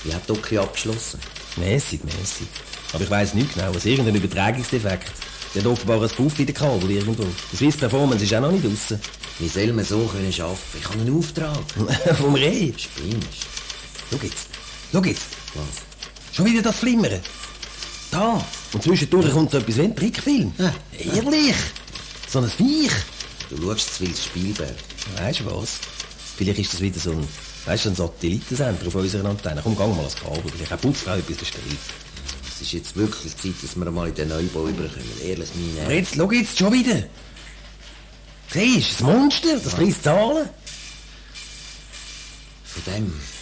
Wie hat Doki abgeschlossen? Mäßig. Aber ich weiss nicht genau, was irgendein Übertragungsdefekt. Der hat offenbar ein Puff in der Kabel irgendwo. Die Swiss Performance ist auch noch nicht draussen. Wie soll man so arbeiten können? Ich habe einen Auftrag. Vom Reh. Spinnst. Schau jetzt. Was? Schon wieder das Flimmern. Da. Und zwischendurch kommt so etwas wie ein Trickfilm. Ehrlich. So ein Viech. Du schaust zu viel Spielberg. Weisst du was? Vielleicht ist das wieder so ein Satellitensender auf unserer Antenne. Komm, gang mal ans Kabel. Vielleicht hat Putzfrau etwas bestellt. Es ist jetzt wirklich Zeit, dass wir mal in den Neubau überkommen. Ehrlich, meine Aber jetzt, schau jetzt schon wieder. Siehst du, das Monster, das frisst Zahlen. Von dem